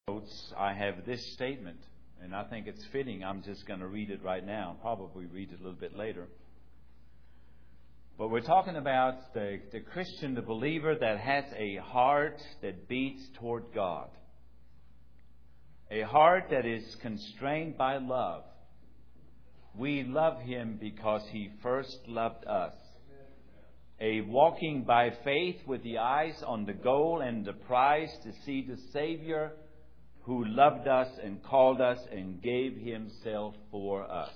Notes, I have this statement, and I think it's fitting. I'm just going to read it right now, probably read it a little bit later. But we're talking about the Christian, the believer that has a heart that beats toward God. A heart that is constrained by love. We love Him because He first loved us. A walking by faith with the eyes on the goal and the prize to see the Savior who loved us and called us and gave Himself for us.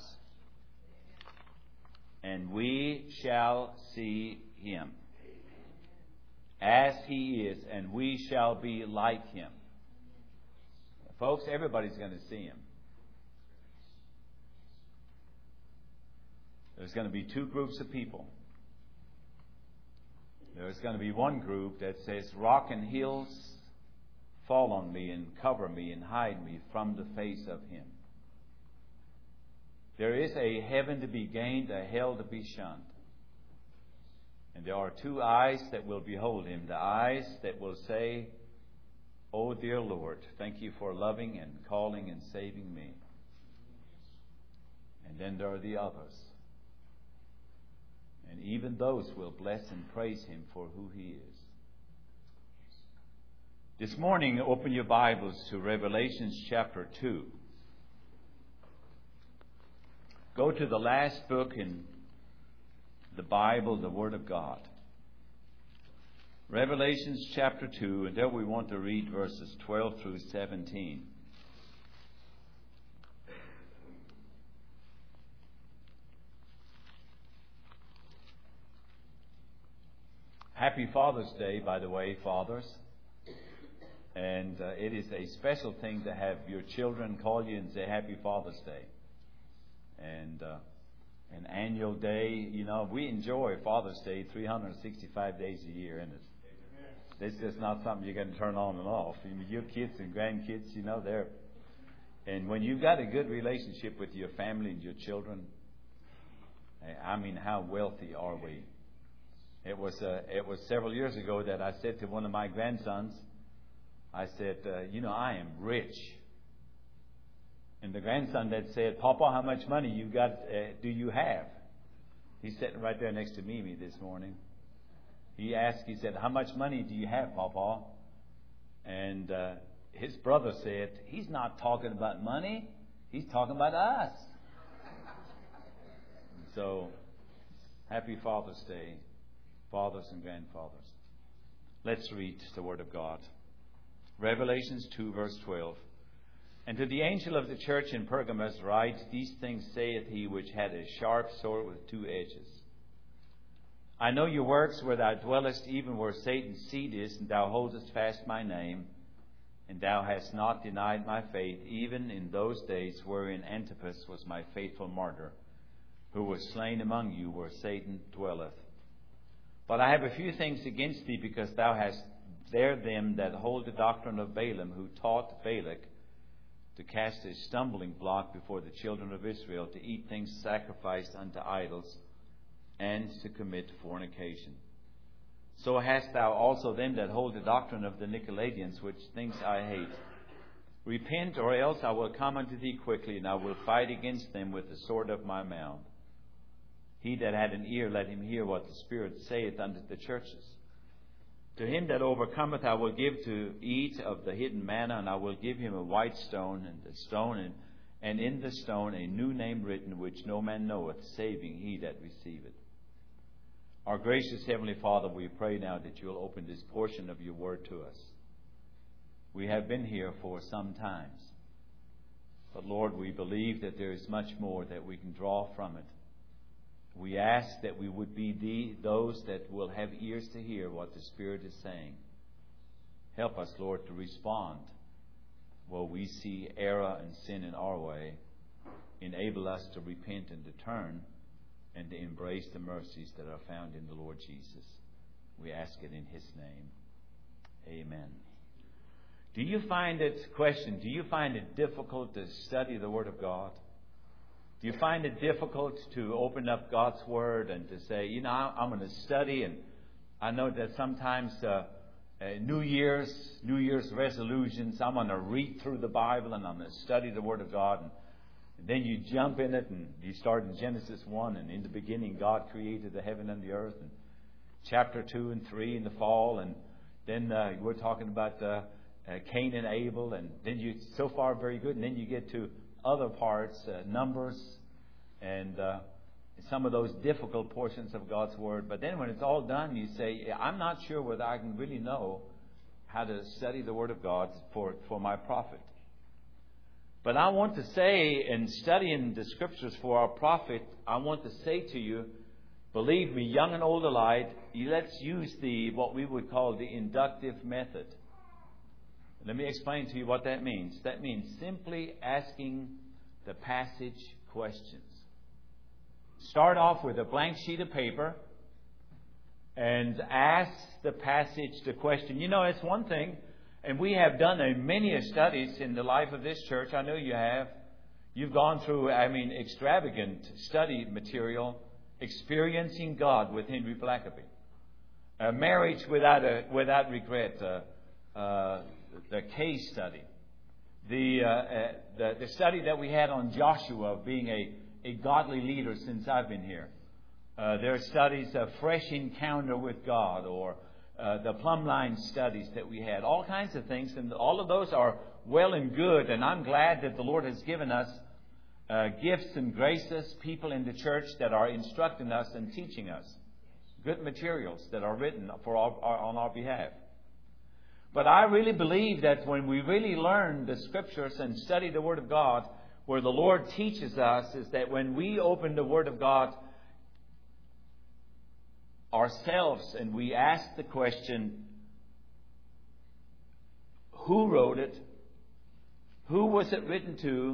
And we shall see Him as He is, and we shall be like Him. Folks, everybody's going to see Him. There's going to be two groups of people. There's going to be one group that says, "Rock and hills, fall on me and cover me and hide me from the face of Him." There is a heaven to be gained, a hell to be shunned. And there are two eyes that will behold Him. The eyes that will say, "Oh, dear Lord, thank you for loving and calling and saving me." And then there are the others. And even those will bless and praise Him for who He is. This morning, open your Bibles to Revelation chapter 2. Go to the last book in the Bible, the Word of God. Revelation chapter 2, and there we want to read verses 12 through 17. Happy Father's Day, by the way, fathers. And it is a special thing to have your children call you and say Happy Father's Day. And an annual day, you know, we enjoy Father's Day 365 days a year, isn't it? This is not something you're going to turn on and off. I mean, your kids and grandkids, you know, they're... And when you've got a good relationship with your family and your children, I mean, how wealthy are we? It was several years ago that I said to one of my grandsons, I said, I am rich. And the grandson that said, "Papa, how much money do you have?" He's sitting right there next to Mimi this morning. He said, "How much money do you have, Papa?" And his brother said, "He's not talking about money. He's talking about us." So, happy Father's Day, fathers and grandfathers. Let's read the Word of God. Revelation 2, verse 12. "And to the angel of the church in Pergamos write, These things saith he which had a sharp sword with two edges. I know your works, where thou dwellest, even where Satan's seat is, and thou holdest fast my name, and thou hast not denied my faith, even in those days wherein Antipas was my faithful martyr, who was slain among you, where Satan dwelleth. But I have a few things against thee, because thou hast there them that hold the doctrine of Balaam, who taught Balak to cast a stumbling block before the children of Israel, to eat things sacrificed unto idols, and to commit fornication. So hast thou also them that hold the doctrine of the Nicolaitans, which things I hate. Repent, or else I will come unto thee quickly, and I will fight against them with the sword of my mouth. He that had an ear, let him hear what the Spirit saith unto the churches. To him that overcometh I will give to eat of the hidden manna, and I will give him a white stone, and in the stone a new name written, which no man knoweth, saving he that receiveth." Our gracious Heavenly Father, we pray now that you'll open this portion of your word to us. We have been here for some times, but Lord, we believe that there is much more that we can draw from it. We ask that we would be those that will have ears to hear what the Spirit is saying. Help us, Lord, to respond where we see error and sin in our way. Enable us to repent and to turn and to embrace the mercies that are found in the Lord Jesus. We ask it in His name. Amen. Do you find it difficult to study the Word of God? Do you find it difficult to open up God's Word and to say, I'm going to study? And I know that sometimes New Year's resolutions. I'm going to read through the Bible and I'm going to study the Word of God. And then you jump in it and you start in Genesis 1. And in the beginning, God created the heaven and the earth. And chapter 2 and 3 in the fall. And then we're talking about Cain and Abel. And then so far, very good. And then you get to other parts, Numbers, and some of those difficult portions of God's Word. But then when it's all done, you say, I'm not sure whether I can really know how to study the Word of God for my profit. But I want to say, in studying the Scriptures for our profit, I want to say to you, believe me, young and old alike, let's use what we would call the inductive method. Let me explain to you what that means. That means simply asking the passage questions. Start off with a blank sheet of paper and ask the passage the question. You know, it's one thing, and we have done many studies in the life of this church. I know you have. You've gone through, extravagant study material, Experiencing God with Henry Blackaby. Marriage without regret. The case study. The study that we had on Joshua being a godly leader since I've been here. There are studies of Fresh Encounter with God, or the Plumb Line studies that we had. All kinds of things, and all of those are well and good, and I'm glad that the Lord has given us gifts and graces, people in the church that are instructing us and teaching us. Good materials that are written on our behalf. But I really believe that when we really learn the Scriptures and study the Word of God, where the Lord teaches us is that when we open the Word of God ourselves and we ask the question, who wrote it? Who was it written to?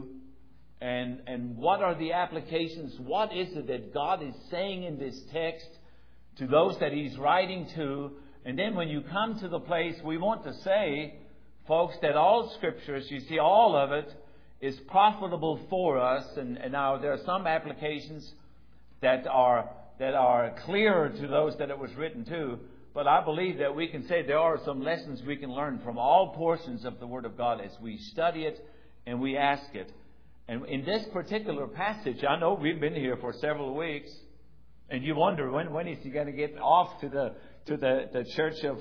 And what are the applications? What is it that God is saying in this text to those that He's writing to? And then when you come to the place, we want to say, folks, that all Scriptures, you see, all of it is profitable for us. And now there are some applications that are clearer to those that it was written to. But I believe that we can say there are some lessons we can learn from all portions of the Word of God as we study it and we ask it. And in this particular passage, I know we've been here for several weeks, and you wonder when is he going to get off to the church of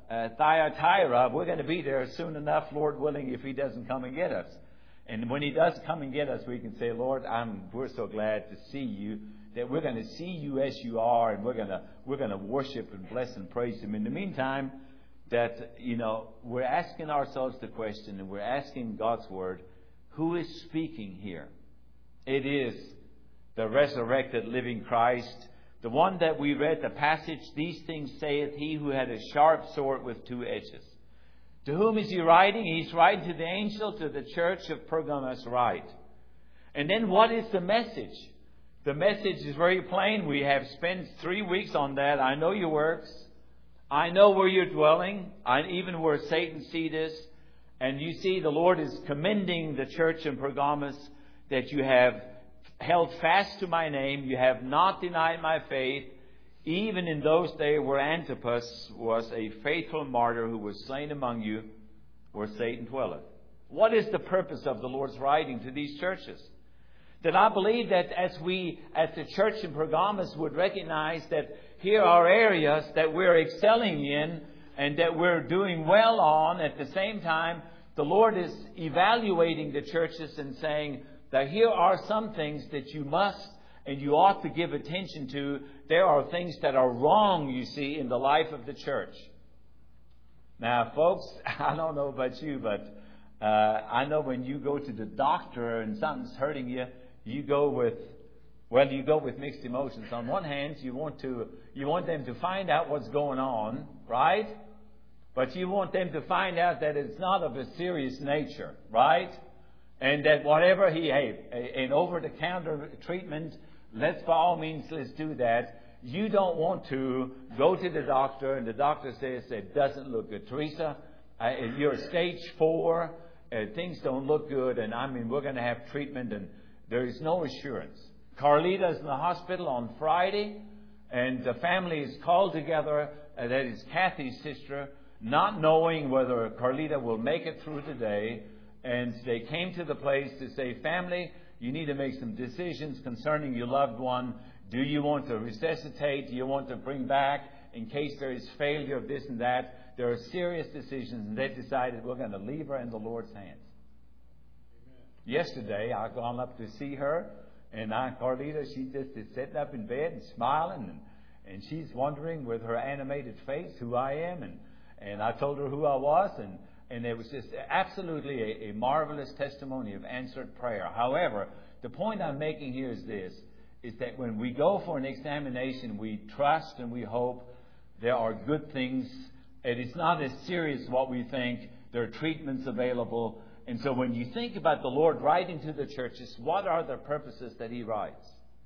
Thyatira. We're going to be there soon enough, Lord willing, if he doesn't come and get us. And when he does come and get us, we can say, Lord, we're so glad to see you, that we're going to see you as you are, and we're going to worship and bless and praise Him. In the meantime, that we're asking ourselves the question, and we're asking God's Word, who is speaking here? It is the resurrected living Christ, the one that we read the passage, these things saith he who had a sharp sword with two edges. To whom is he writing? He's writing to the angel, to the church of Pergamos, right? And then what is the message? The message is very plain. We have spent 3 weeks on that. I know your works. I know where you're dwelling, even where Satan's seat is. And you see, the Lord is commending the church in Pergamos that you have held fast to my name. You have not denied my faith, even in those days where Antipas was a faithful martyr who was slain among you, where Satan dwelleth. What is the purpose of the Lord's writing to these churches? That I believe that as we, as the church in Pergamos, would recognize that here are areas that we're excelling in and that we're doing well on. At the same time, the Lord is evaluating the churches and saying that here are some things that you must and you ought to give attention to. There are things that are wrong, you see, in the life of the church. Now, folks, I don't know about you, but I know when you go to the doctor and something's hurting you, you go with mixed emotions. On one hand, you want them to find out what's going on, right? But you want them to find out that it's not of a serious nature, right? And that whatever an over-the-counter treatment, by all means, let's do that. You don't want to go to the doctor and the doctor says it doesn't look good. Teresa, you're stage 4, things don't look good, and we're going to have treatment, and there is no assurance. Carlita's in the hospital on Friday, and the family is called together. That is Kathy's sister. not knowing whether Carlita will make it through today. And they came to the place to say, family, you need to make some decisions concerning your loved one. Do you want to resuscitate? Do you want to bring back in case there is failure of this and that? There are serious decisions, and they decided we're going to leave her in the Lord's hands. Amen. Yesterday, I've gone up to see her, and Carlita, she just is sitting up in bed and smiling, and she's wondering with her animated face who I am, and I told her who I was, and it was just absolutely a marvelous testimony of answered prayer. However, the point I'm making here is this, is that when we go for an examination, we trust and we hope there are good things. And it's not as serious as what we think. There are treatments available. And so when you think about the Lord writing to the churches, what are the purposes that He writes?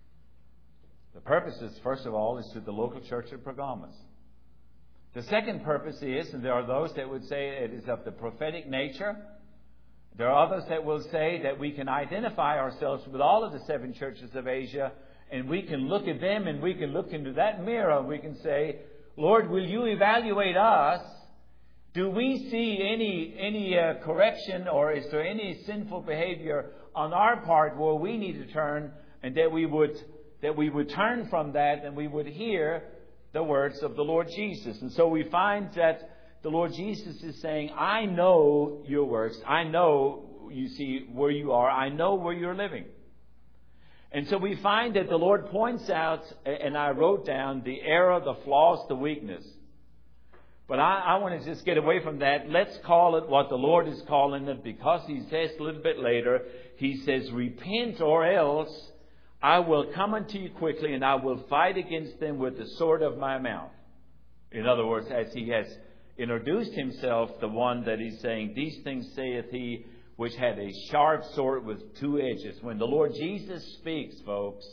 The purposes, first of all, is to the local church of Pergamos. The second purpose is, and there are those that would say it is of the prophetic nature. There are others that will say that we can identify ourselves with all of the 7 churches of Asia, and we can look at them and we can look into that mirror and we can say, Lord, will you evaluate us? Do we see any correction, or is there any sinful behavior on our part where we need to turn, and that we would turn from that and we would hear the words of the Lord Jesus? And so we find that the Lord Jesus is saying, I know your works. I know, you see, where you are. I know where you're living. And so we find that the Lord points out, and I wrote down, the error, the flaws, the weakness. But I want to just get away from that. Let's call it what the Lord is calling it, because He says a little bit later, He says, repent or else I will come unto you quickly, and I will fight against them with the sword of my mouth. In other words, as He has introduced Himself, the one that He's saying, these things saith He which had a sharp sword with 2 edges. When the Lord Jesus speaks, folks,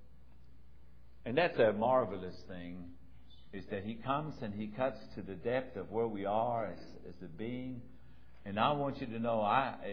and that's a marvelous thing, is that He comes and He cuts to the depth of where we are as a being. And I want you to know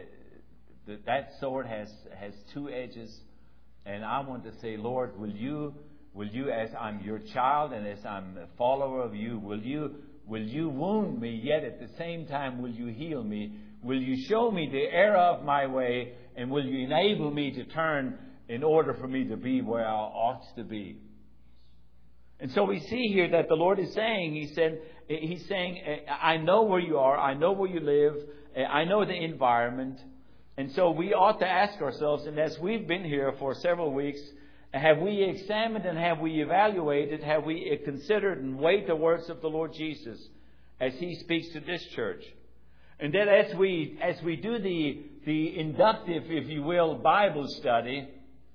that sword has 2 edges. And I want to say, Lord, will you, as I'm your child and as I'm a follower of you, will you wound me, yet at the same time will you heal me? Will you show me the error of my way, and will you enable me to turn in order for me to be where I ought to be? And so we see here that the Lord is saying, He's saying, I know where you are, I know where you live, I know the environment. And so we ought to ask ourselves, and as we've been here for several weeks, have we examined and have we evaluated, have we considered and weighed the words of the Lord Jesus as He speaks to this church? And then as we do the inductive, if you will, Bible study,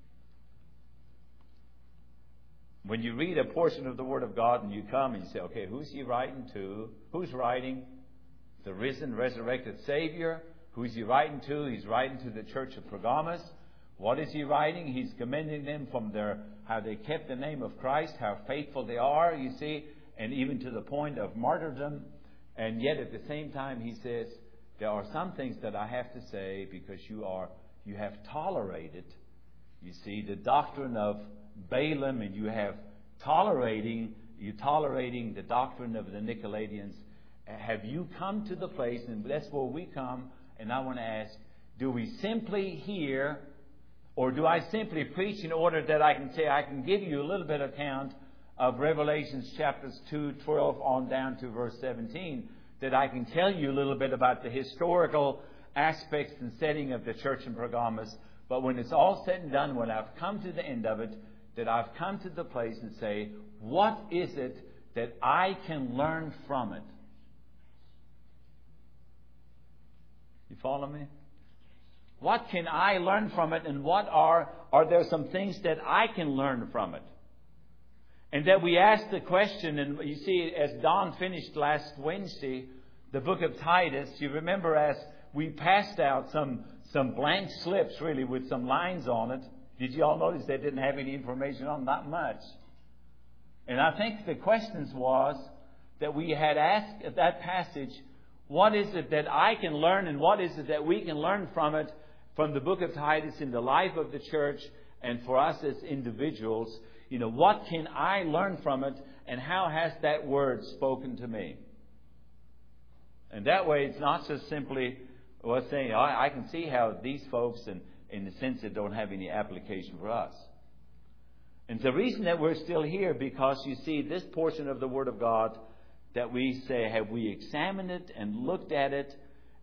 when you read a portion of the Word of God and you come and you say, okay, who's He writing to? Who's writing? The risen, resurrected Savior. Who's He writing to? He's writing to the church of Pergamos. What is He writing? He's commending them from how they kept the name of Christ, how faithful they are, you see, and even to the point of martyrdom. And yet at the same time He says, there are some things that I have to say because you have tolerated, you see, the doctrine of Balaam, and you tolerating the doctrine of the Nicolaitans. Have you come to the place, and that's where we come, and I want to ask, do we simply hear, or do I simply preach in order that I can say, I can give you a little bit of account of Revelations chapters 2:12 on down to verse 17, that I can tell you a little bit about the historical aspects and setting of the church in Pergamos. But when it's all said and done, when I've come to the end of it, that I've come to the place and say, what is it that I can learn from it? You follow me? What can I learn from it, and what are there some things that I can learn from it? And that we ask the question, and you see, as Don finished last Wednesday, the book of Titus, you remember as we passed out some blank slips, really, with some lines on it. Did you all notice they didn't have any information on? Not much. And I think the questions was that we had asked at that passage, what is it that I can learn, and what is it that we can learn from it, from the book of Titus in the life of the church and for us as individuals? You know, what can I learn from it, and how has that word spoken to me? And that way it's not just simply saying, I can see how these folks, in the sense that don't have any application for us. And the reason that we're still here, because you see this portion of the Word of God that we say, have we examined it and looked at it,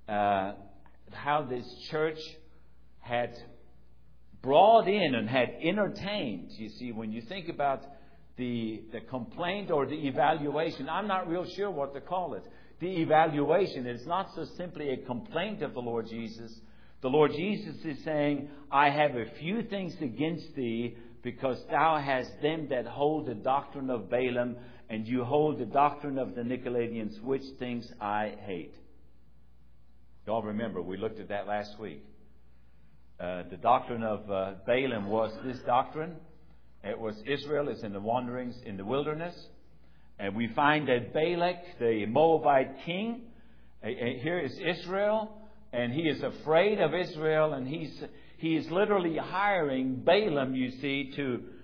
how this church had brought in and had entertained. You see, when you think about the complaint or the evaluation, I'm not real sure what to call it. The evaluation, it's not so simply a complaint of the Lord Jesus. The Lord Jesus is saying, I have a few things against thee, because thou hast them that hold the doctrine of Balaam, and you hold the doctrine of the Nicolaitans, which things I hate. Y'all remember, we looked at that last week. The doctrine of Balaam was this doctrine. It was Israel is in the wanderings in the wilderness. And we find that Balak, the Moabite king, here is Israel, and he is afraid of Israel, and he is literally hiring Balaam, you see,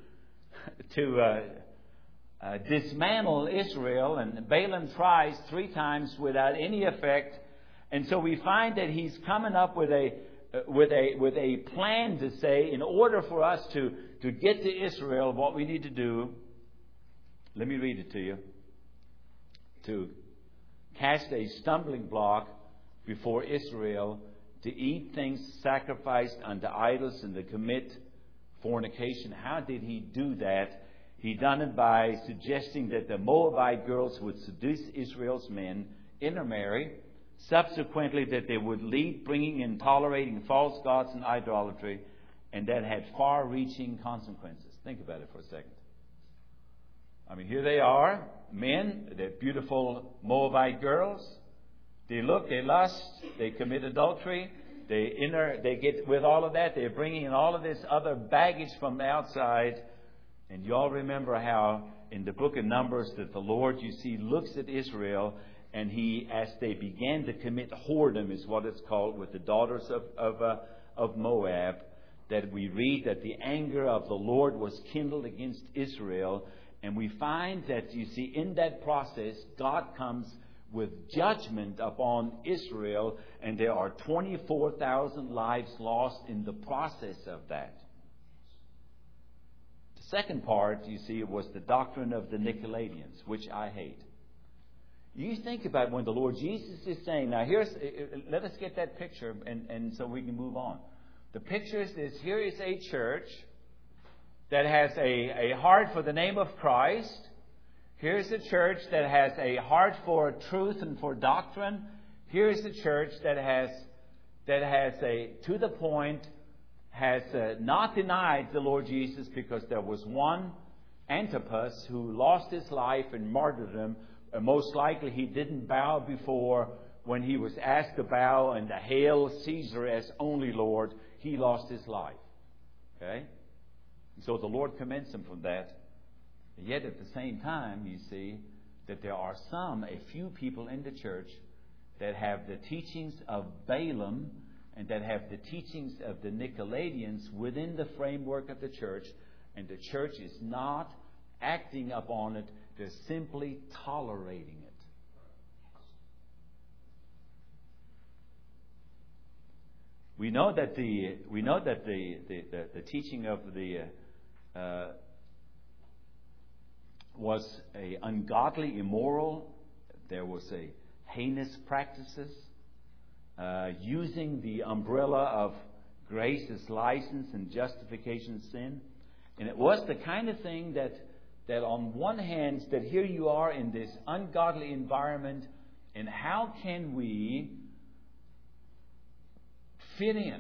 to dismantle Israel. And Balaam tries 3 times without any effect. And so we find that he's coming up with a plan to say, in order for us to get to Israel, what we need to do, let me read it to you, to cast a stumbling block before Israel, to eat things sacrificed unto idols, and to commit fornication. How did he do that? He done it by suggesting that the Moabite girls would seduce Israel's men, intermarry, subsequently that they would lead bringing and tolerating false gods and idolatry, and that had far-reaching consequences. Think about it for a second. I mean, here they are, men, they're beautiful Moabite girls. They look, they lust, they commit adultery, they get with all of that. They're bringing in all of this other baggage from the outside. And you all remember how in the book of Numbers that the Lord, you see, looks at Israel, and he, as they began to commit whoredom, is what it's called, with the daughters of Moab, that we read that the anger of the Lord was kindled against Israel. And we find that, you see, in that process, God comes with judgment upon Israel, and there are 24,000 lives lost in the process of that. The second part, you see, was the doctrine of the Nicolaitans, which I hate. You think about when the Lord Jesus is saying, now let us get that picture, and so we can move on. The picture is this: here is a church that has a heart for the name of Christ. Here's a church that has a heart for truth and for doctrine. Here's a church that has to the point, has not denied the Lord Jesus, because there was one, Antipas, who lost his life in martyrdom. Most likely he didn't bow before when he was asked to bow and to hail Caesar as only Lord. He lost his life. Okay? So the Lord commends him from that. Yet at the same time, you see that there are a few people in the church that have the teachings of Balaam and that have the teachings of the Nicolaitans within the framework of the church, and the church is not acting upon it. They're simply tolerating it. We know that the teaching of the was a ungodly, immoral. There was a heinous practices, using the umbrella of grace as license and justification of sin. And it was the kind of thing that on one hand, that here you are in this ungodly environment, and how can we fit in?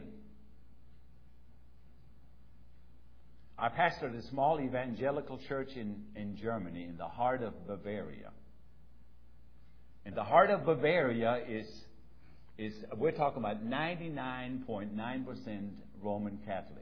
I pastored a small evangelical church in Germany, in the heart of Bavaria. And the heart of Bavaria is we're talking about 99.9% Roman Catholic.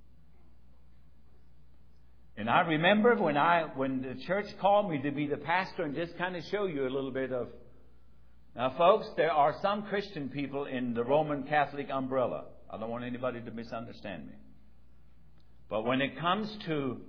And I remember when the church called me to be the pastor, and just kind of show you a little bit of. Now, folks, there are some Christian people in the Roman Catholic umbrella. I don't want anybody to misunderstand me. But when it comes to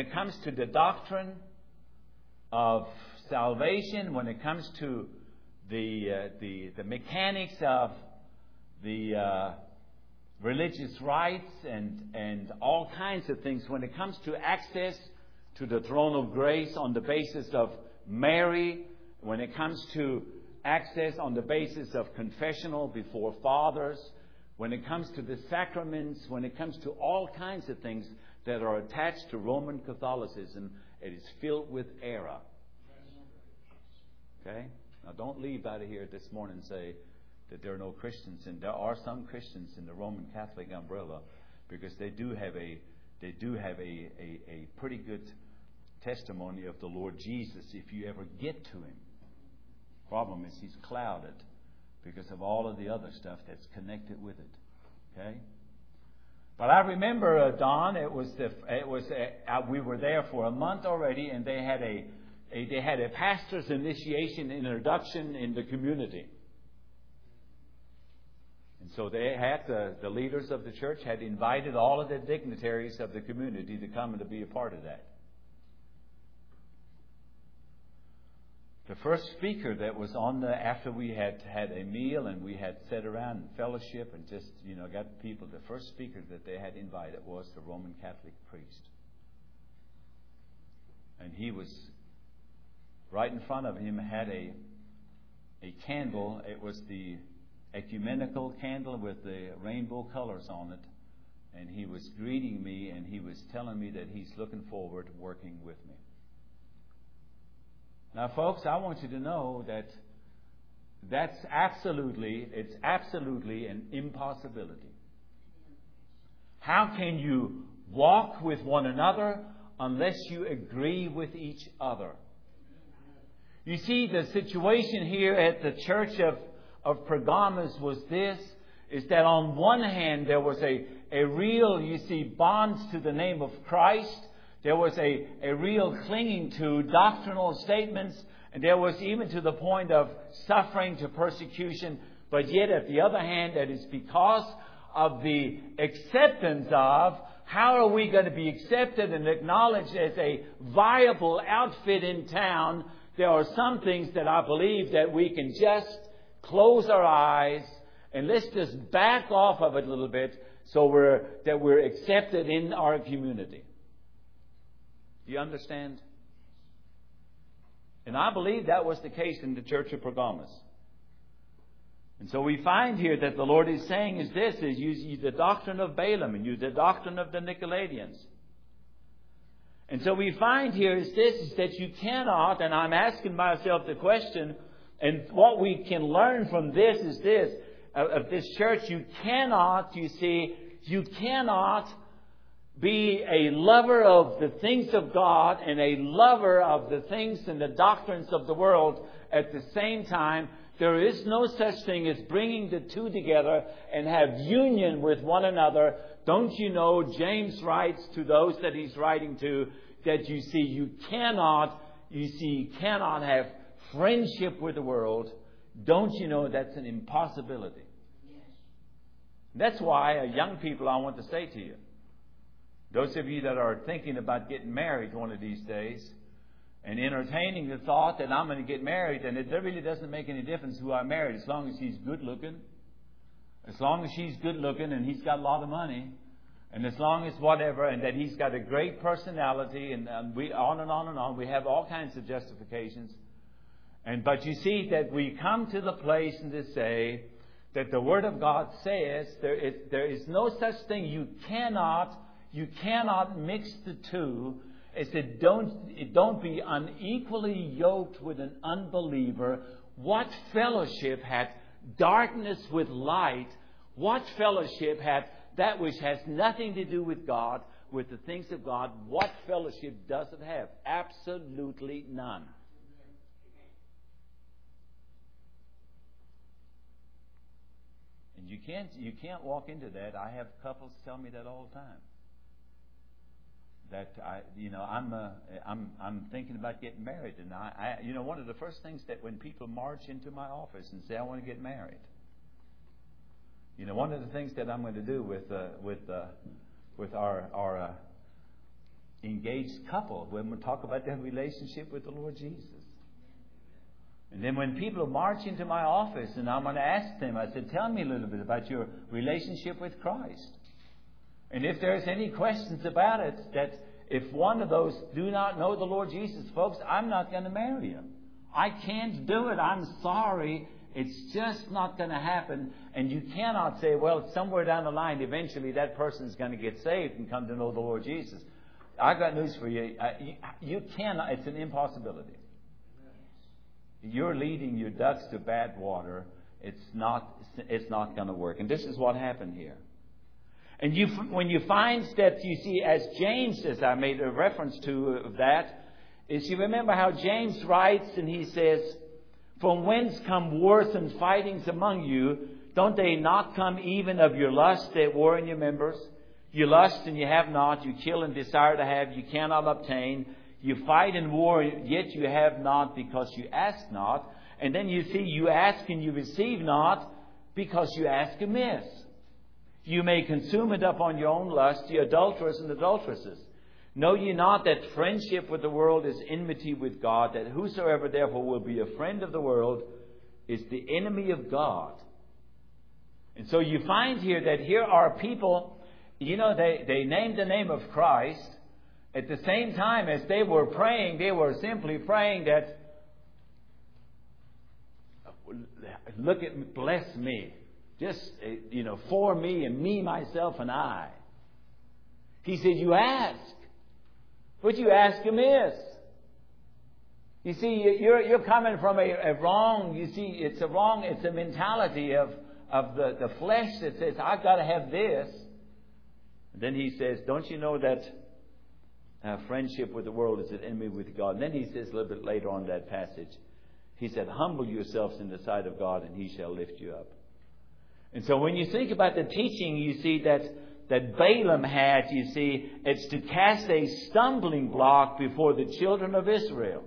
the doctrine of salvation, when it comes to the mechanics of the religious rites and all kinds of things when it comes to access to the throne of grace on the basis of Mary, when it comes to access on the basis of confessional before fathers, when it comes to the sacraments, when it comes to all kinds of things that are attached to Roman Catholicism, it is filled with error. Okay? Now don't leave out of here this morning and say that there are no Christians, and there are some Christians in the Roman Catholic umbrella, because they do have a pretty good testimony of the Lord Jesus if you ever get to him. Problem is he's clouded because of all of the other stuff that's connected with it. Okay? But I remember, Don, we were there for a month already, and they had a pastor's initiation introduction in the community. And so they had the leaders of the church had invited all of the dignitaries of the community to come and to be a part of that. The first speaker that was on after we had a meal and we had sat around and fellowship and just, got people, the first speaker that they had invited was the Roman Catholic priest. And he was, right in front of him, had a candle. It was the ecumenical candle with the rainbow colors on it. And he was greeting me, and he was telling me that he's looking forward to working with me. Now, folks, I want you to know that it's absolutely an impossibility. How can you walk with one another unless you agree with each other? You see, the situation here at the church of Pergamos was this, is that on one hand there was a real, bonds to the name of Christ. There was a real clinging to doctrinal statements, and there was even to the point of suffering to persecution. But yet, at the other hand, that is because of the acceptance of how are we going to be accepted and acknowledged as a viable outfit in town. There are some things that I believe that we can just close our eyes and let's just back off of it a little bit so we're accepted in our community. Do you understand? And I believe that was the case in the church of Pergamos. And so we find here that the Lord is saying is use the doctrine of Balaam and use the doctrine of the Nicolaitans. And so we find here is that you cannot, and I'm asking myself the question, and what we can learn from this is of this church, you cannot be a lover of the things of God and a lover of the things and the doctrines of the world at the same time. There is no such thing as bringing the two together and have union with one another. Don't you know, James writes to those that he's writing to, that you cannot have friendship with the world. Don't you know that's an impossibility? Yes. That's why, young people, I want to say to you, those of you that are thinking about getting married one of these days and entertaining the thought that I'm going to get married, and it really doesn't make any difference who I marry as long as he's good looking, as long as she's good looking and he's got a lot of money, and as long as whatever, and that he's got a great personality, and we on and on and on. We have all kinds of justifications. But you see that we come to the place and to say that the Word of God says there is no such thing. You cannot mix the two. It said, don't be unequally yoked with an unbeliever. What fellowship hath darkness with light? What fellowship hath that which has nothing to do with God, with the things of God? What fellowship does it have? Absolutely none. And you can't walk into that. I have couples tell me that all the time. That I'm thinking about getting married, and I one of the first things that when people march into my office and say I want to get married, one of the things that I'm going to do with our engaged couple when we talk about their relationship with the Lord Jesus, And then when people march into my office and I'm going to ask them, I said, tell me a little bit about your relationship with Christ. And if there's any questions about it, that if one of those do not know the Lord Jesus, folks, I'm not going to marry you. I can't do it. I'm sorry. It's just not going to happen. And you cannot say, well, somewhere down the line, eventually that person is going to get saved and come to know the Lord Jesus. I've got news for you. You cannot. It's an impossibility. You're leading your ducks to bad water. It's not going to work. And this is what happened here. And when you find that, you see, as James says, I made a reference to that, is you remember how James writes and he says, from whence come wars and fightings among you? Don't they not come even of your lust that war in your members? You lust and you have not. You kill and desire to have. You cannot obtain. You fight and war, yet you have not because you ask not. And then you see, you ask and you receive not because you ask amiss. You may consume it upon your own lust, ye adulterers and adulteresses. Know ye not that friendship with the world is enmity with God, that whosoever therefore will be a friend of the world is the enemy of God. And so you find here that here are people, they named the name of Christ. At the same time as they were praying, they were simply praying that, look at me, bless me. Just, for me and me, myself, and I. He said, you ask. But you ask amiss. You see, you're coming from a wrong, it's a mentality of the flesh that says, I've got to have this. And then he says, don't you know that friendship with the world is an enemy with God? And then he says a little bit later on in that passage, he said, humble yourselves in the sight of God and he shall lift you up. And so when you think about the teaching, you see that Balaam had, it's to cast a stumbling block before the children of Israel.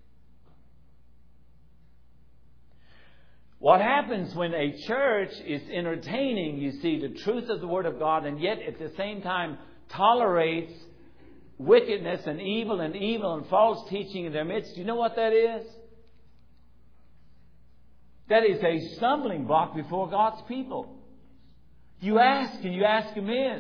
What happens when a church is entertaining, the truth of the Word of God, and yet at the same time tolerates wickedness and evil and false teaching in their midst? Do you know what that is? That is a stumbling block before God's people. You ask and you ask amiss.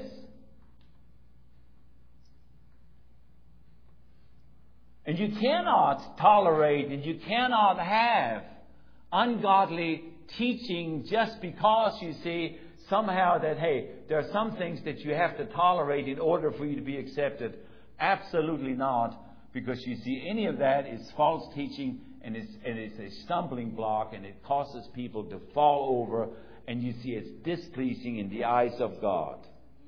And you cannot tolerate and you cannot have ungodly teaching just because somehow that, hey, there are some things that you have to tolerate in order for you to be accepted. Absolutely not. Because any of that is false teaching. And it's a stumbling block, and it causes people to fall over, and it's displeasing in the eyes of God.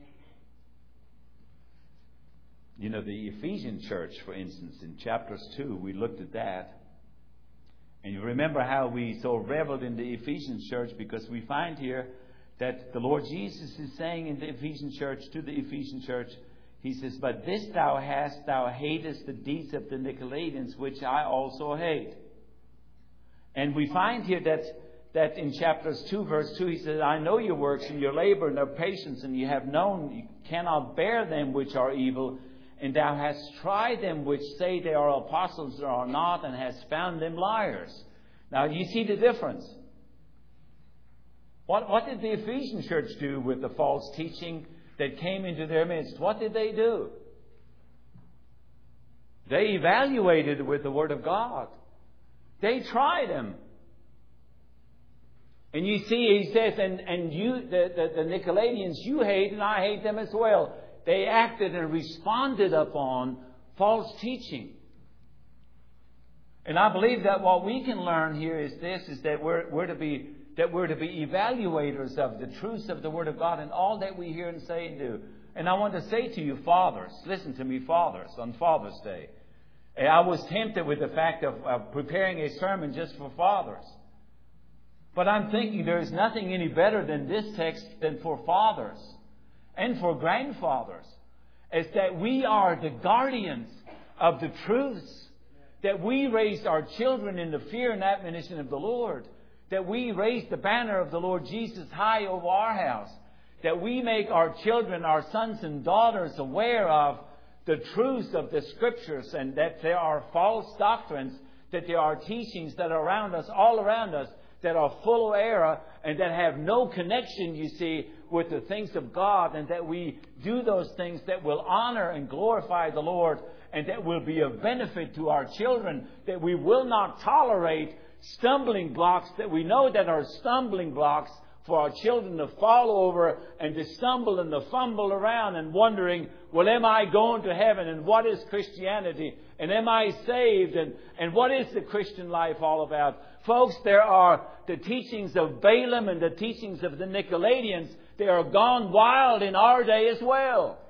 The Ephesian church, for instance, in chapters 2, we looked at that. And you remember how we so reveled in the Ephesian church, because we find here that the Lord Jesus is saying in the Ephesian church, to the Ephesian church, He says, but this thou hast, thou hatest the deeds of the Nicolaitans, which I also hate. And we find here that in chapters 2, verse 2, he says, I know your works and your labor and your patience, and you have known you cannot bear them which are evil, and thou hast tried them which say they are apostles and are not, and hast found them liars. Now, you see the difference. What did the Ephesian church do with the false teaching that came into their midst? What did they do? They evaluated with the Word of God. They tried him. And you see, he says, and you, the Nicolaitans, you hate, and I hate them as well. They acted and responded upon false teaching. And I believe that what we can learn here is this, is that we're to be evaluators of the truths of the Word of God and all that we hear and say and do. And I want to say to you, fathers, listen to me, fathers, on Father's Day. I was tempted with the fact of preparing a sermon just for fathers. But I'm thinking there is nothing any better than this text than for fathers and for grandfathers. As that we are the guardians of the truths. That we raised our children in the fear and admonition of the Lord. That we raise the banner of the Lord Jesus high over our house. That we make our children, our sons and daughters aware of the truths of the Scriptures, and that there are false doctrines that there are teachings that are around us, all around us, that are full of error and that have no connection, you see, with the things of God, and that we do those things that will honor and glorify the Lord and that will be of benefit to our children, that we will not tolerate stumbling blocks that we know that are stumbling blocks for our children to fall over and to stumble and to fumble around and wondering, well, am I going to heaven? And what is Christianity? And am I saved? And what is the Christian life all about? Folks, there are the teachings of Balaam and the teachings of the Nicolaitans. They are gone wild in our day as well.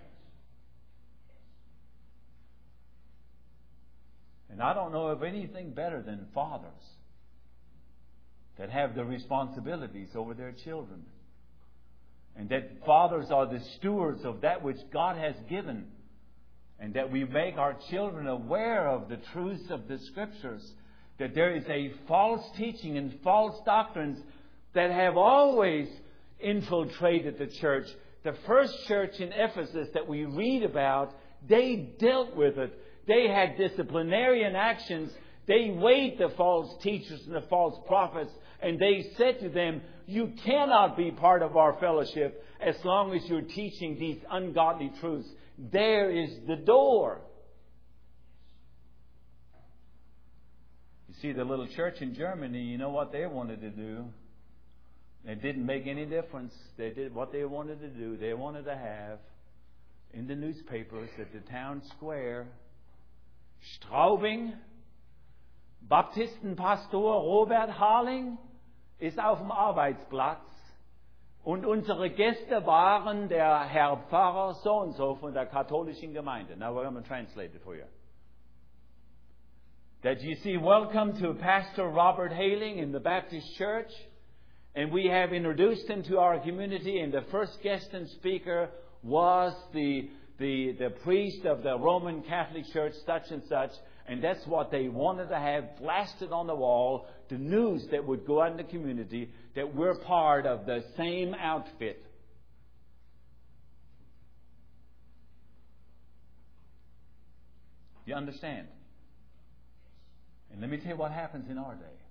And I don't know of anything better than fathers that have the responsibilities over their children. And that fathers are the stewards of that which God has given. And that we make our children aware of the truths of the Scriptures. That there is a false teaching and false doctrines that have always infiltrated the church. The first church in Ephesus that we read about, they dealt with it. They had disciplinarian actions. They weighed the false teachers and the false prophets, and they said to them, you cannot be part of our fellowship as long as you're teaching these ungodly truths. There is the door. You see, the little church in Germany, you know what they wanted to do? It didn't make any difference. They did what they wanted to do. They wanted to have in the newspapers at the town square, Straubing, Baptistenpastor Robert Harling ist auf dem Arbeitsplatz und unsere Gäste waren der Herr Pfarrer so und so von der katholischen Gemeinde. Now we're going to translate it for you. That you see, welcome to Pastor Robert Haling in the Baptist Church, and we have introduced him to our community, and the first guest and speaker was the priest of the Roman Catholic Church, such and such. And that's what they wanted to have plastered on the wall, the news that would go out in the community, that we're part of the same outfit. You understand? And let me tell you what happens in our day.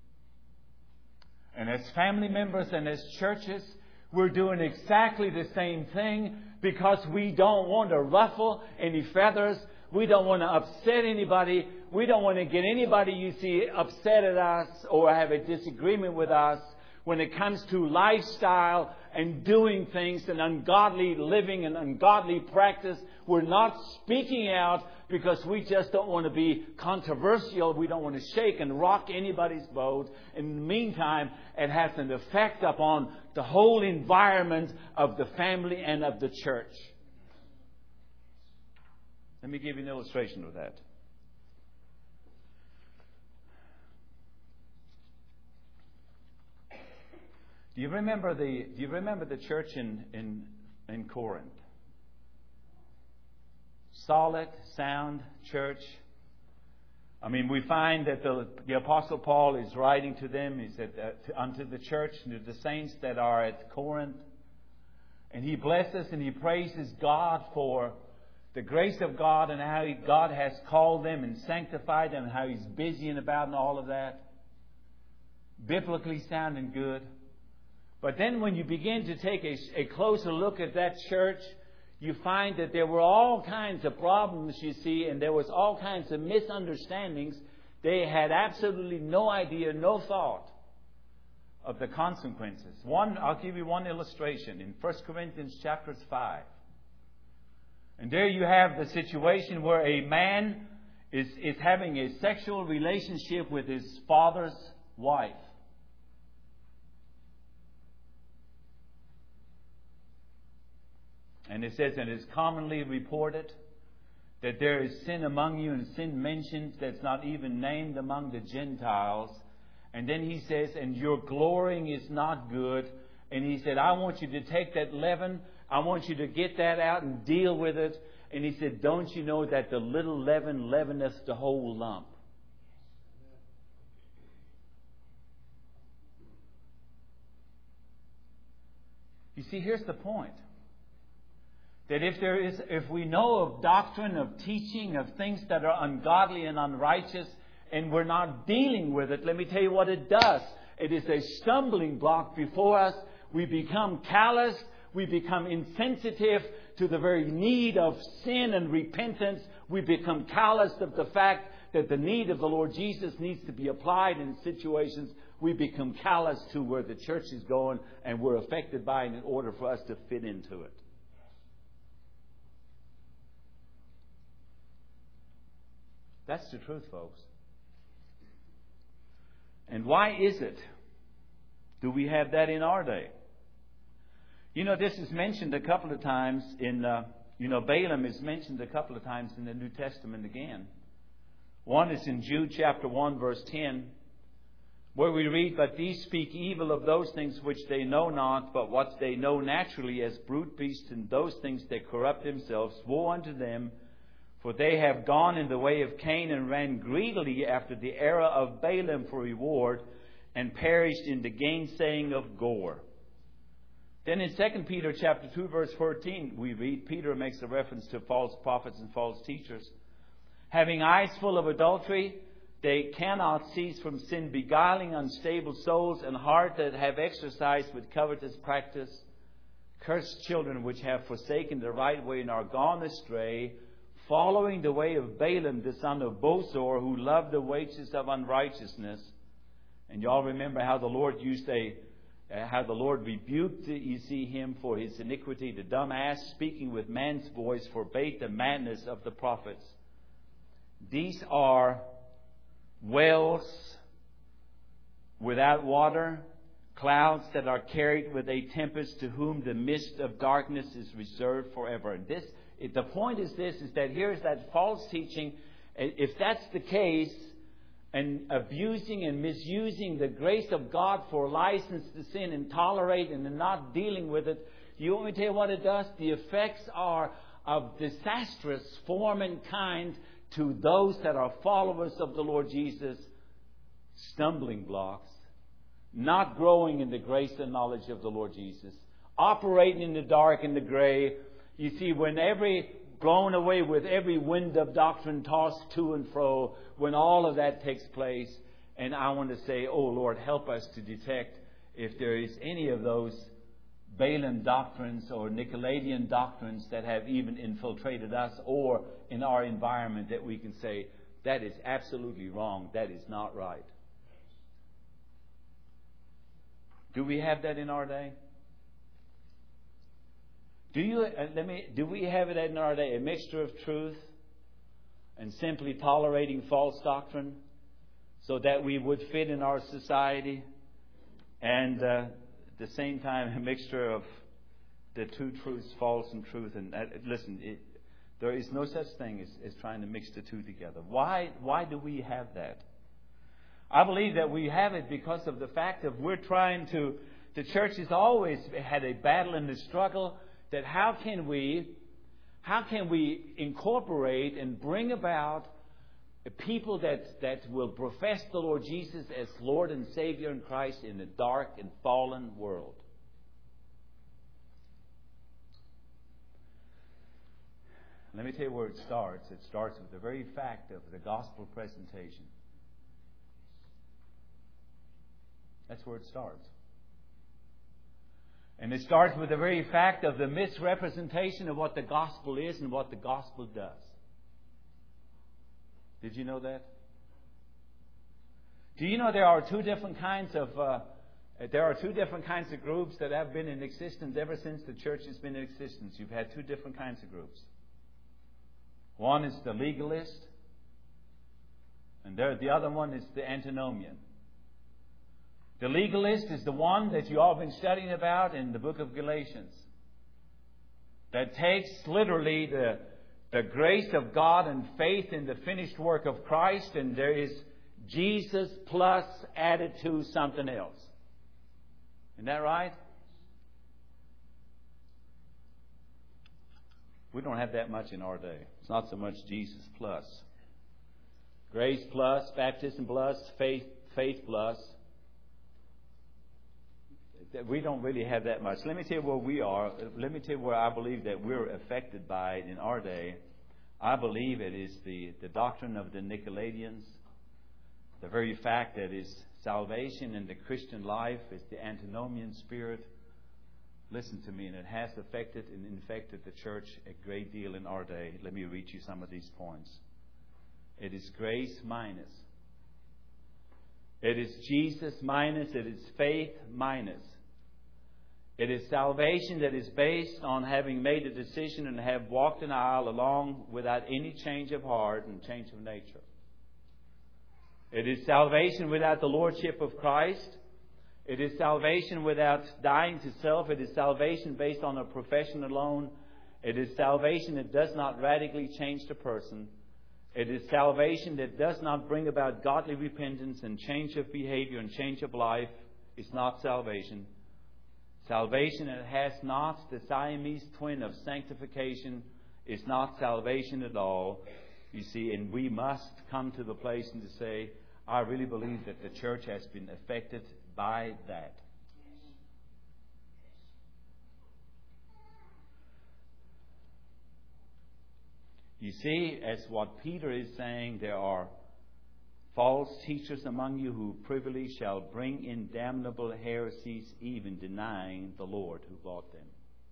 And as family members and as churches, we're doing exactly the same thing because we don't want to ruffle any feathers. We don't want to upset anybody. We don't want to get anybody, you see, upset at us or have a disagreement with us when it comes to lifestyle and doing things and ungodly living and ungodly practice. We're not speaking out because we just don't want to be controversial. We don't want to shake and rock anybody's boat. In the meantime, it has an effect upon the whole environment of the family and of the church. Let me give you an illustration of that. Do you remember the church in Corinth? Solid, sound church. I mean, we find that the Apostle Paul is writing to them. He said, unto the church, to the saints that are at Corinth. And he blesses and he praises God for the grace of God and how God has called them and sanctified them and how He's busy and about and all of that. Biblically sound and good. But then when you begin to take a closer look at that church, you find that there were all kinds of problems, you see, and there was all kinds of misunderstandings. They had absolutely no idea, no thought of the consequences. I'll give you one illustration in 1 Corinthians chapter 5. And there you have the situation where a man is having a sexual relationship with his father's wife. And it says, and it's commonly reported that there is sin among you, and sin mentioned that's not even named among the Gentiles. And then he says, and your glorying is not good. And he said, I want you to take that leaven. I want you to get that out and deal with it. And he said, don't you know that the little leaven leaveneth the whole lump? You see, here's the point. That if we know of doctrine, of teaching, of things that are ungodly and unrighteous, and we're not dealing with it, let me tell you what it does. It is a stumbling block before us. We become calloused. We become insensitive to the very need of sin and repentance. We become calloused of the fact that the need of the Lord Jesus needs to be applied in situations. We become callous to where the church is going, and we're affected by it in order for us to fit into it. That's the truth, folks. And why is it do we have that in our day? You know, this is mentioned a couple of times in, Balaam is mentioned a couple of times in the New Testament again. One is in Jude chapter 1, verse 10, where we read, "But these speak evil of those things which they know not, but what they know naturally as brute beasts, and those things that corrupt themselves. Woe unto them, for they have gone in the way of Cain and ran greedily after the error of Balaam for reward, and perished in the gainsaying of Gore." Then in 2 Peter chapter 2, verse 14, we read, Peter makes a reference to false prophets and false teachers. "Having eyes full of adultery, they cannot cease from sin, beguiling unstable souls, and heart that have exercised with covetous practice. Cursed children which have forsaken the right way and are gone astray, following the way of Balaam the son of Bosor, who loved the wages of unrighteousness." And you all remember how the Lord rebuked, you see, him for his iniquity. The dumb ass, speaking with man's voice, forbade the madness of the prophets. These are wells without water, clouds that are carried with a tempest, to whom the mist of darkness is reserved forever. And the point is this, is that here's that false teaching. If that's the case, and abusing and misusing the grace of God for license to sin and tolerate and not dealing with it, you want me to tell you what it does? The effects are of disastrous form and kind to those that are followers of the Lord Jesus. Stumbling blocks. Not growing in the grace and knowledge of the Lord Jesus. Operating in the dark and the gray. You see, blown away with every wind of doctrine tossed to and fro, when all of that takes place. And I want to say, oh Lord, help us to detect if there is any of those Balaam doctrines or Nicolaitan doctrines that have even infiltrated us or in our environment, that we can say, that is absolutely wrong, that is not right. Do we have that in our day? Do we have it in our day, a mixture of truth and simply tolerating false doctrine so that we would fit in our society, and at the same time a mixture of the two truths, false and truth? And there is no such thing as trying to mix the two together. Why do we have that? I believe that we have it because of the fact that the church has always had a battle and a struggle, that how can we incorporate and bring about a people that will profess the Lord Jesus as Lord and Savior in Christ in a dark and fallen world. Let me tell you where it starts. It starts with the very fact of the gospel presentation. That's where it starts. And it starts with the very fact of the misrepresentation of what the gospel is and what the gospel does. Did you know that? Do you know there are two different kinds of groups that have been in existence ever since the church has been in existence? You've had two different kinds of groups. One is the legalist, and the other one is the antinomian. The legalist is the one that you all have been studying about in the book of Galatians, that takes literally the grace of God and faith in the finished work of Christ, and there is Jesus plus added to something else. Isn't that right? We don't have that much in our day. It's not so much Jesus plus. Grace plus, baptism plus, faith plus. We don't really have that much. Let me tell you where we are. Let me tell you where I believe that we're affected by it in our day. I believe it is the doctrine of the Nicolaitans, The very fact that is salvation in the Christian life is the antinomian spirit. Listen to me, and it has affected and infected the church a great deal in our day. Let me read you some of these points. It is grace minus. It is Jesus minus. It is faith minus. It is salvation that is based on having made a decision and have walked an aisle along without any change of heart and change of nature. It is salvation without the lordship of Christ. It is salvation without dying to self. It is salvation based on a profession alone. It is salvation that does not radically change the person. It is salvation that does not bring about godly repentance and change of behavior and change of life. It's not salvation. Salvation that has not the Siamese twin of sanctification is not salvation at all. You see, and we must come to the place and to say, I really believe that the church has been affected by that. You see, as what Peter is saying, there are false teachers among you who privily shall bring in damnable heresies, even denying the Lord who bought them.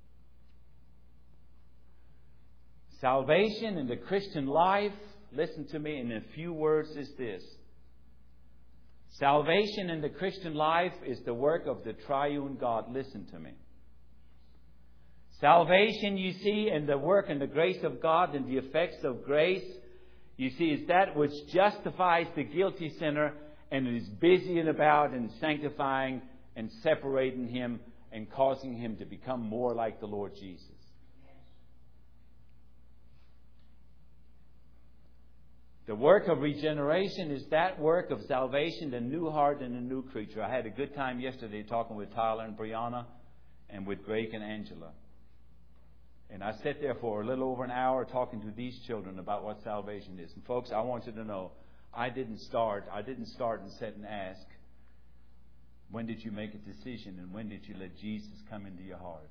Salvation in the Christian life, listen to me in a few words, is this. Salvation in the Christian life is the work of the triune God. Listen to me. Salvation, you see, in the work and the grace of God and the effects of grace, you see, is that which justifies the guilty sinner and is busy about and sanctifying and separating him and causing him to become more like the Lord Jesus. The work of regeneration is that work of salvation, the new heart and the new creature. I had a good time yesterday talking with Tyler and Brianna and with Greg and Angela. And I sat there for a little over an hour talking to these children about what salvation is. And folks, I want you to know, I didn't start and sit and ask, when did you make a decision and when did you let Jesus come into your heart?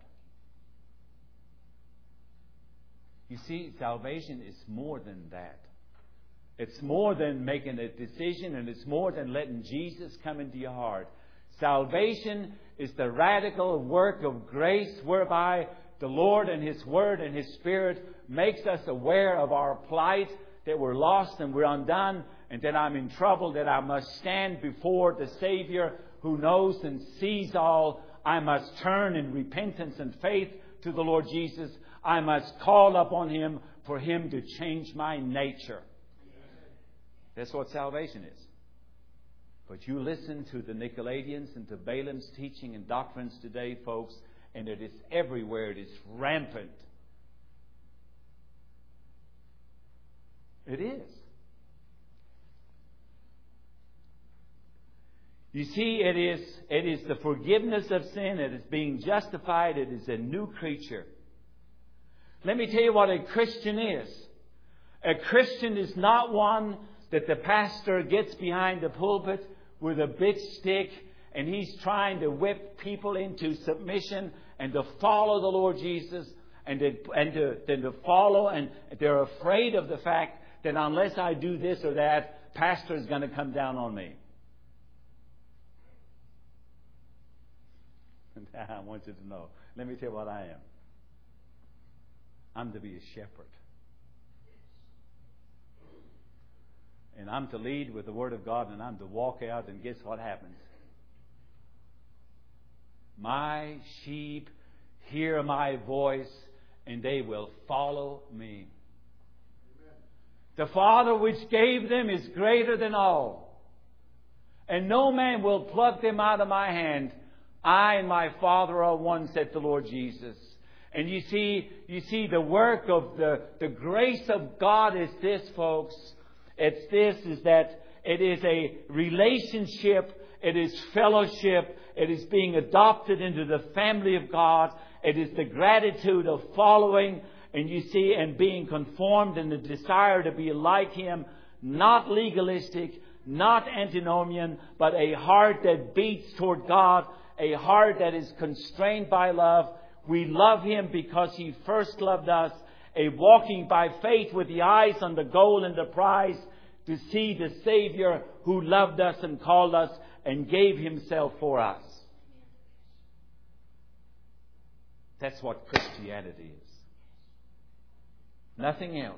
You see, salvation is more than that. It's more than making a decision, and it's more than letting Jesus come into your heart. Salvation is the radical work of grace whereby the Lord and His Word and His Spirit makes us aware of our plight, that we're lost and we're undone, and that I'm in trouble, that I must stand before the Savior who knows and sees all. I must turn in repentance and faith to the Lord Jesus. I must call upon Him for Him to change my nature. That's what salvation is. But you listen to the Nicolaitans and to Balaam's teaching and doctrines today, folks, and it is everywhere. It is rampant. It is. You see, it is the forgiveness of sin. It is being justified. It is a new creature. Let me tell you what a Christian is. A Christian is not one that the pastor gets behind the pulpit with a big stick and he's trying to whip people into submission and to follow the Lord Jesus and to follow, and they're afraid of the fact that unless I do this or that, pastor is going to come down on me. I want you to know. Let me tell you what I am. I'm to be a shepherd. And I'm to lead with the Word of God, and I'm to walk out, and guess what happens? My sheep hear my voice, and they will follow me. Amen. The Father which gave them is greater than all, and no man will pluck them out of my hand. I and my Father are one, said the Lord Jesus. And you see the work of the grace of God is this, folks. It's this, is that it is a relationship, it is fellowship, it is being adopted into the family of God, it is the gratitude of following, and you see, and being conformed in the desire to be like Him, not legalistic, not antinomian, but a heart that beats toward God, a heart that is constrained by love. We love Him because He first loved us, a walking by faith with the eyes on the goal and the prize, to see the Savior who loved us and called us and gave Himself for us. That's what Christianity is. Nothing else.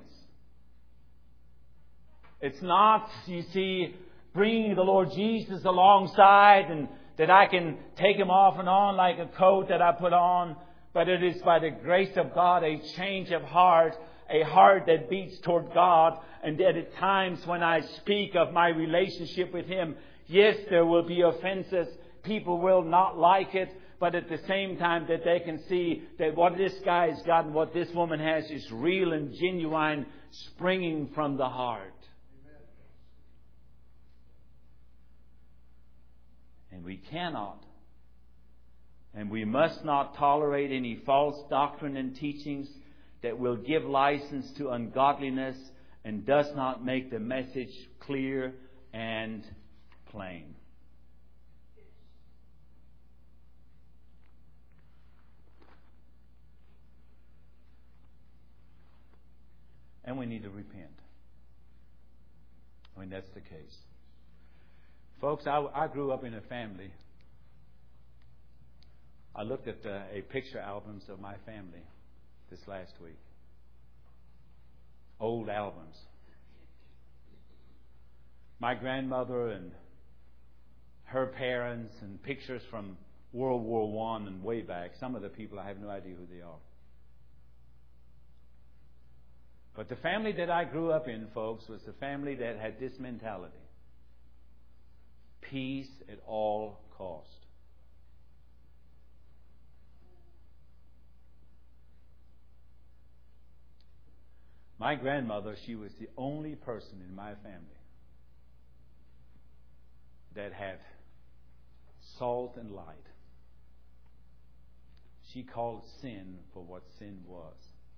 It's not, you see, bringing the Lord Jesus alongside and that I can take Him off and on like a coat that I put on. But it is by the grace of God a change of heart, a heart that beats toward God. And that at times when I speak of my relationship with Him, yes, there will be offenses. People will not like it. But at the same time that they can see that what this guy has got and what this woman has is real and genuine, springing from the heart. And we cannot and we must not tolerate any false doctrine and teachings that will give license to ungodliness and does not make the message clear and plain. And we need to repent. I mean, that's the case. Folks, I grew up in a family. I looked at a picture albums of my family this last week. Old albums. My grandmother and her parents and pictures from World War I and way back. Some of the people, I have no idea who they are. But the family that I grew up in, folks, was the family that had this mentality. Peace at all cost. My grandmother, she was the only person in my family that had salt and light. She called sin for what sin was.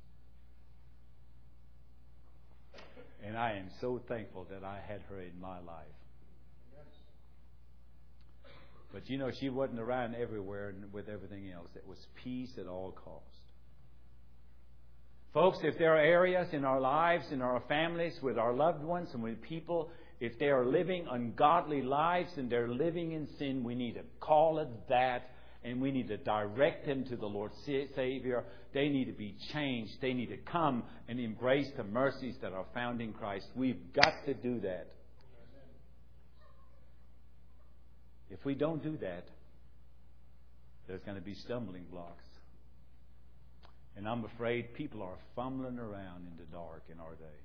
And I am so thankful that I had her in my life. But you know, she wasn't around everywhere with everything else. It was peace at all cost. Folks, if there are areas in our lives, in our families, with our loved ones and with people, if they are living ungodly lives and they're living in sin, we need to call it that, and we need to direct them to the Lord Savior. They need to be changed. They need to come and embrace the mercies that are found in Christ. We've got to do that. If we don't do that, there's going to be stumbling blocks. And I'm afraid people are fumbling around in the dark in our day.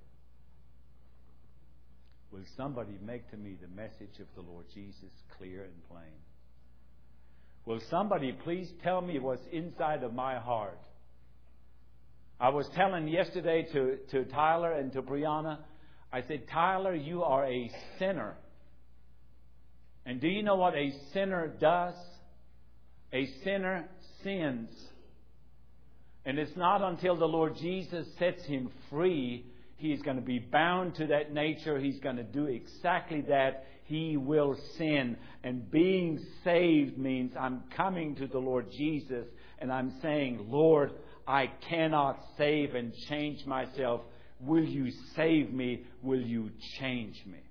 Will somebody make to me the message of the Lord Jesus clear and plain? Will somebody please tell me what's inside of my heart? I was telling yesterday to Tyler and to Brianna, I said, Tyler, you are a sinner. And do you know what a sinner does? A sinner sins. And it's not until the Lord Jesus sets him free, he's going to be bound to that nature. He's going to do exactly that. He will sin. And being saved means I'm coming to the Lord Jesus and I'm saying, Lord, I cannot save and change myself. Will you save me? Will you change me?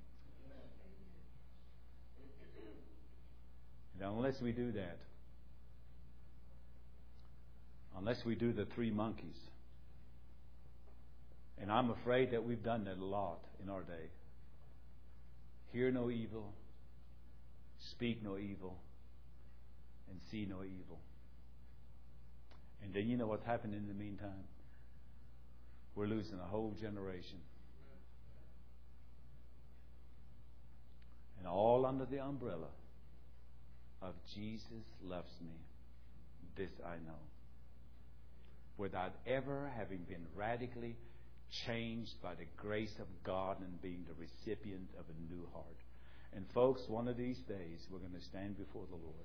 And unless we do that, unless we do the three monkeys, and I'm afraid that we've done that a lot in our day. Hear no evil, speak no evil, and see no evil. And then you know what's happened in the meantime? We're losing a whole generation. And all under the umbrella of Jesus loves me. This I know. Without ever having been radically changed by the grace of God and being the recipient of a new heart. And folks, one of these days we're going to stand before the Lord.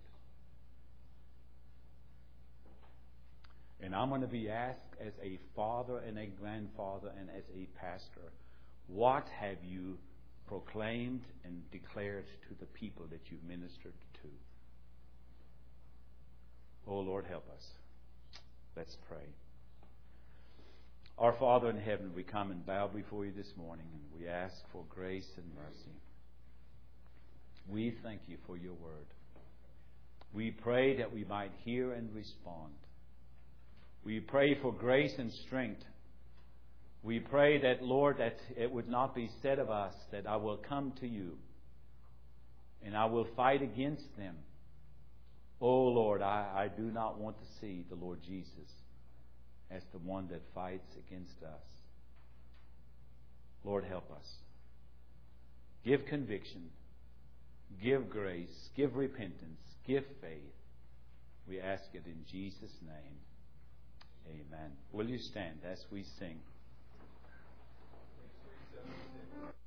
And I'm going to be asked as a father and a grandfather and as a pastor, what have you proclaimed and declared to the people that you've ministered to? Oh, Lord, help us. Let's pray. Our Father in heaven, we come and bow before you this morning, and we ask for grace and mercy. We thank you for your word. We pray that we might hear and respond. We pray for grace and strength. We pray that, Lord, that it would not be said of us that I will come to you and I will fight against them. Oh, Lord, I do not want to see the Lord Jesus as the one that fights against us. Lord, help us. Give conviction. Give grace. Give repentance. Give faith. We ask it in Jesus' name. Amen. Will you stand as we sing?